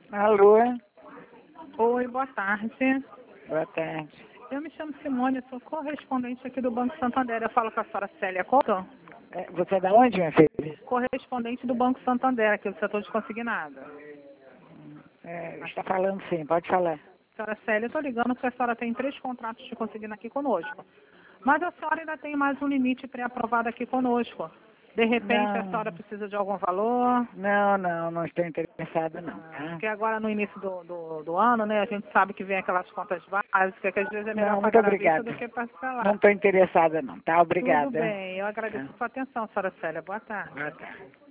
Alô? Oi, boa tarde. Boa tarde. Eu me chamo Simone, sou correspondente aqui do Banco Santander. Eu falo com a senhora Célia Couto, Você é da onde, minha filha? correspondente do Banco Santander, aqui do setor de consignado. Está falando sim, pode falar. Senhora Célia, eu estou ligando porque a senhora tem 3 contratos de consignado aqui conosco. Mas a senhora ainda tem mais um limite pré-aprovado aqui conosco. De repente, a senhora precisa de algum valor? Não estou interessada não. Porque agora no início do ano, né, a gente sabe que vem aquelas contas básicas, que às vezes é melhor Não, muito pagar à vista obrigada. do que parcelar. Não estou interessada não, tá? Obrigada. Tudo bem, eu agradeço a sua atenção, senhora Célia. Boa tarde. Boa tarde.